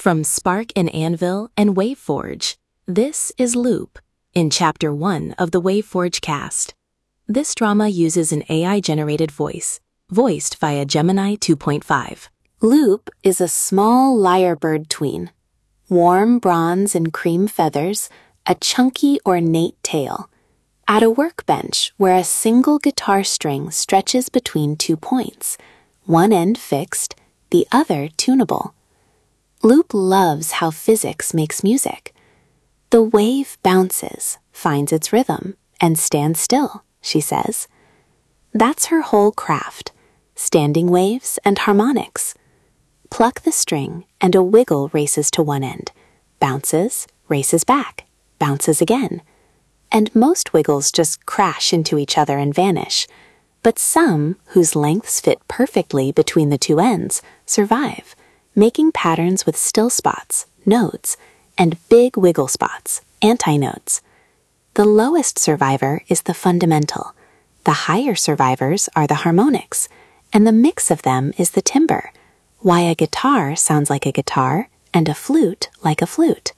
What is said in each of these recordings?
From Spark and Anvil and WaveForge, this is Loop, in Chapter 1 of the WaveForge cast. This drama uses an AI-generated voice, voiced via Gemini 2.5. Loop is a small lyrebird tween. Warm bronze and cream feathers, a chunky ornate tail. At a workbench where a single guitar string stretches between 2 points, one end fixed, the other tunable. Loop loves how physics makes music. The wave bounces, finds its rhythm, and stands still, she says. That's her whole craft, standing waves and harmonics. Pluck the string and a wiggle races to one end, bounces, races back, bounces again. And most wiggles just crash into each other and vanish. But some, whose lengths fit perfectly between the two ends, survive, making patterns with still spots, nodes, and big wiggle spots, antinodes. The lowest survivor is the fundamental. The higher survivors are the harmonics, and the mix of them is the timbre, why a guitar sounds like a guitar and a flute like a flute.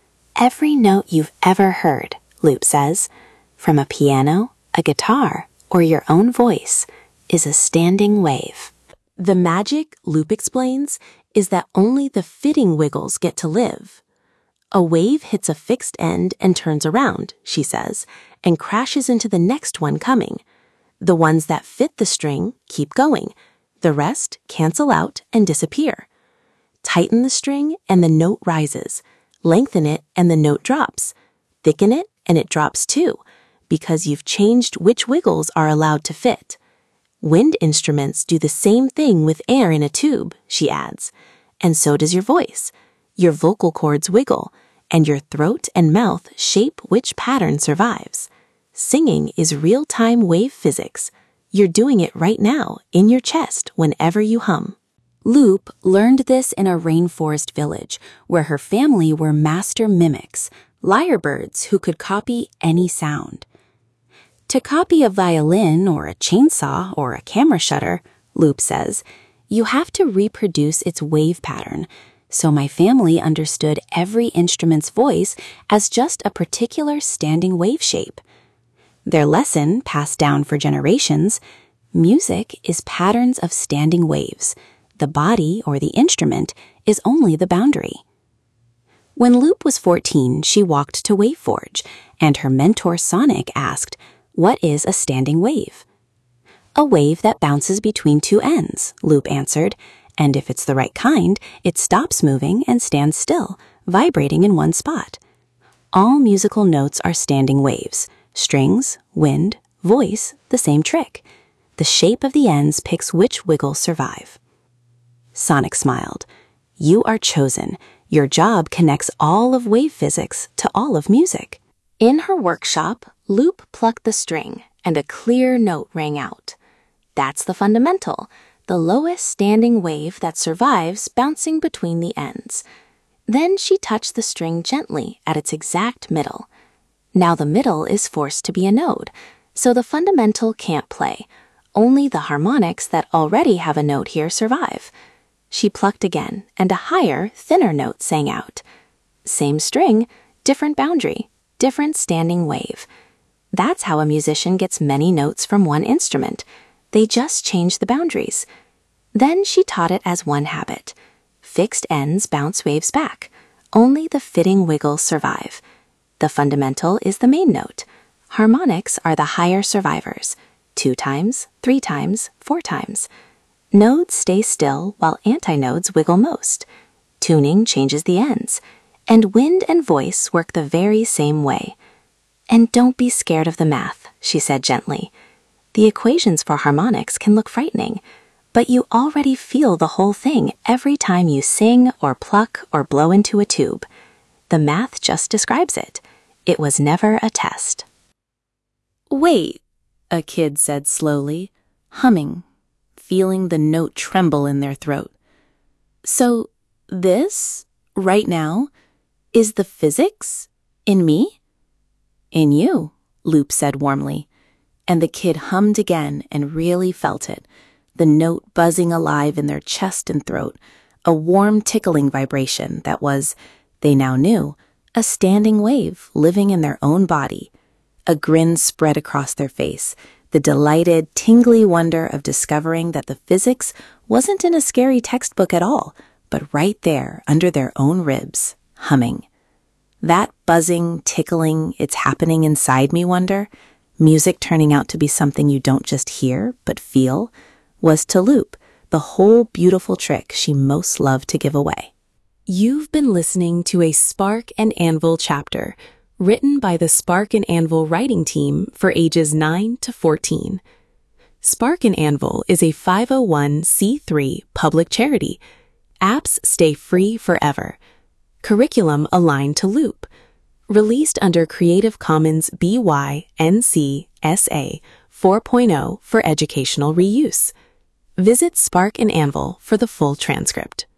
Every note you've ever heard, Loop says, from a piano, a guitar, or your own voice, is a standing wave. The magic, Loop explains, is that only the fitting wiggles get to live. A wave hits a fixed end and turns around, she says, and crashes into the next one coming. The ones that fit the string keep going. The rest cancel out and disappear. Tighten the string and the note rises. Lengthen it and the note drops. Thicken it and it drops too, because you've changed which wiggles are allowed to fit. Wind instruments do the same thing with air in a tube, she adds, and so does your voice. Your vocal cords wiggle, and your throat and mouth shape which pattern survives. Singing is real-time wave physics. You're doing it right now, in your chest, whenever you hum. Loop learned this in a rainforest village, where her family were master mimics, lyrebirds who could copy any sound. To copy a violin or a chainsaw or a camera shutter, Loop says, you have to reproduce its wave pattern. So my family understood every instrument's voice as just a particular standing wave shape. Their lesson, passed down for generations, music is patterns of standing waves. The body or the instrument is only the boundary. When Loop was 14, she walked to WaveForge, and her mentor Sonic asked, "What is a standing wave?" "A wave that bounces between two ends," Loop answered, "and if it's the right kind, it stops moving and stands still, vibrating in one spot." All musical notes are standing waves. Strings, wind, voice, the same trick. The shape of the ends picks which wiggles survive. Sonic smiled. "You are chosen. Your job connects all of wave physics to all of music." In her workshop, Loop plucked the string, and a clear note rang out. That's the fundamental, the lowest standing wave that survives bouncing between the ends. Then she touched the string gently at its exact middle. Now the middle is forced to be a node, so the fundamental can't play. Only the harmonics that already have a note here survive. She plucked again, and a higher, thinner note sang out. Same string, different boundary, different standing wave. That's how a musician gets many notes from one instrument. They just change the boundaries. Then she taught it as one habit. Fixed ends bounce waves back. Only the fitting wiggles survive. The fundamental is the main note. Harmonics are the higher survivors. 2 times, 3 times, 4 times. Nodes stay still while antinodes wiggle most. Tuning changes the ends. And wind and voice work the very same way. And don't be scared of the math, she said gently. The equations for harmonics can look frightening, but you already feel the whole thing every time you sing or pluck or blow into a tube. The math just describes it. It was never a test. "Wait," a kid said slowly, humming, feeling the note tremble in their throat. "So this, right now, is the physics in me?" "In you," Loop said warmly, and the kid hummed again and really felt it, the note buzzing alive in their chest and throat, a warm tickling vibration that was, they now knew, a standing wave living in their own body. A grin spread across their face, the delighted, tingly wonder of discovering that the physics wasn't in a scary textbook at all, but right there under their own ribs, humming. That buzzing, tickling, it's happening inside me wonder, music turning out to be something you don't just hear, but feel, was to Loop the whole beautiful trick she most loved to give away. You've been listening to a Spark and Anvil chapter, written by the Spark and Anvil writing team for ages 9 to 14. Spark and Anvil is a 501c3 public charity. Apps stay free forever. Curriculum aligned to Loop. Released under Creative Commons BY-NC SA 4.0 for educational reuse. Visit Spark and Anvil for the full transcript.